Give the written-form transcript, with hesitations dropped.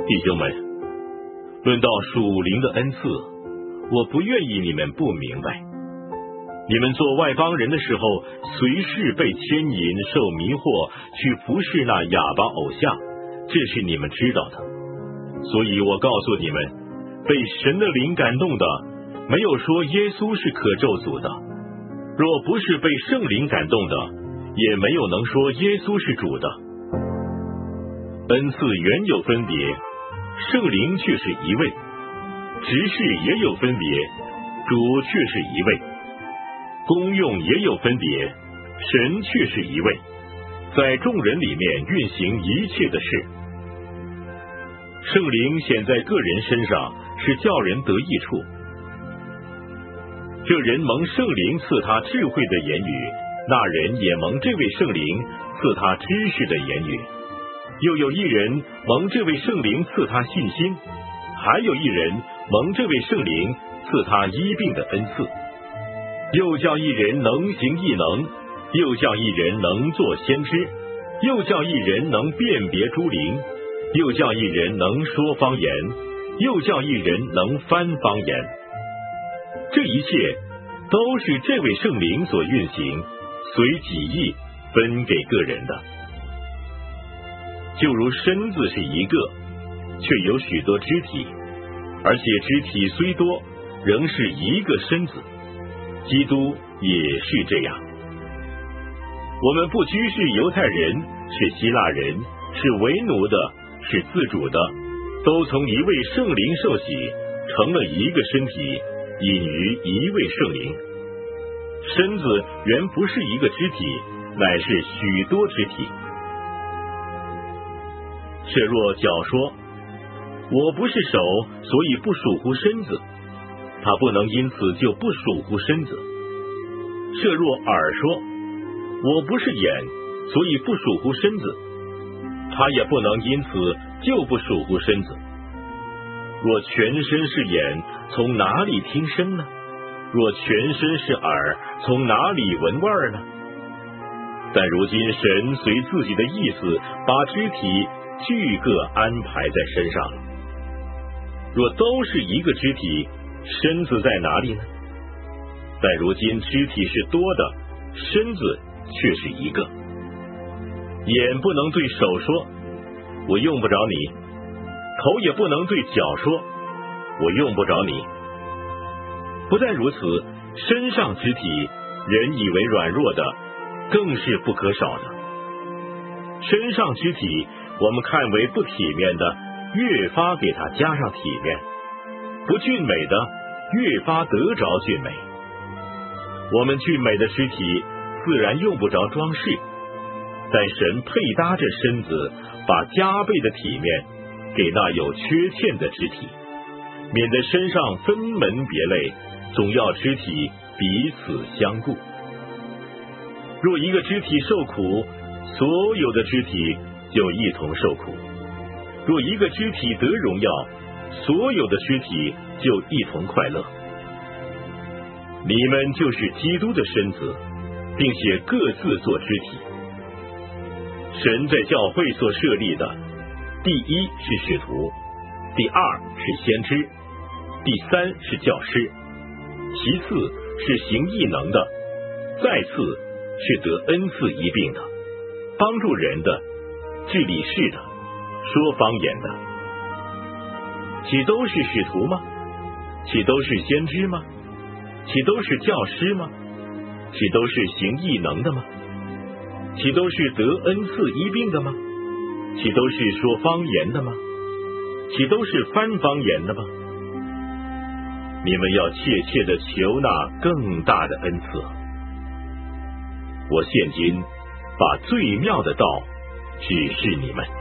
弟兄们，论到属灵的恩赐，我不愿意你们不明白。你们做外邦人的时候，随时被牵引、受迷惑，去服侍那哑巴偶像，这是你们知道的。所以我告诉你们，被神的灵感动的，没有说耶稣是可咒诅的；若不是被圣灵感动的，也没有能说耶稣是主的。恩赐原有分别，圣灵却是一位；执事也有分别，主却是一位；功用也有分别，神却是一位，在众人里面运行一切的事。圣灵显在个人身上，是叫人得益处。这人蒙圣灵赐他智慧的言语，那人也蒙这位圣灵赐他知识的言语。又有一人蒙这位圣灵赐他信心，还有一人蒙这位圣灵赐他医病的恩赐。又叫一人能行异能，又叫一人能作先知，又叫一人能辨别诸灵，又叫一人能说方言，又叫一人能翻方言。这一切都是这位圣灵所运行，随己意分给个人的。就如身子是一个，却有许多肢体，而且肢体虽多，仍是一个身子。基督也是这样。我们不拘是犹太人，是希腊人，是为奴的，是自主的，都从一位圣灵受洗，成了一个身体，隐于一位圣灵。身子原不是一个肢体，乃是许多肢体。设若脚说，我不是手，所以不属乎身子，他不能因此就不属乎身子。设若耳说，我不是眼，所以不属乎身子，他也不能因此就不属乎身子。若全身是眼，从哪里听声呢？若全身是耳，从哪里闻味呢？但如今神随自己的意思，把肢体俱各安排在身上了。若都是一个肢体，身子在哪里呢？但如今肢体是多的，身子却是一个。眼不能对手说，我用不着你；头也不能对脚说，我用不着你。不但如此，身上肢体，人以为软弱的，更是不可少的。身上肢体，我们看为不体面的，越发给它加上体面；不俊美的，越发得着俊美。我们俊美的肢体自然用不着装饰，但神配搭着身子，把加倍的体面给那有缺欠的肢体，免得身上分门别类，总要肢体彼此相顾。若一个肢体受苦，所有的肢体就一同受苦；若一个肢体得荣耀，所有的肢体就一同快乐。你们就是基督的身子，并且各自做肢体。神在教会所设立的，第一是使徒，第二是先知，第三是教师，其次是行异能的，再次是得恩赐医病的，帮助人的，治理事的，说方言的。岂都是使徒吗？岂都是先知吗？岂都是教师吗？岂都是行异能的吗？岂都是得恩赐医病的吗？岂都是说方言的吗？岂都是翻方言的吗？你们要切切的求那更大的恩赐。我现今把最妙的道指示你们。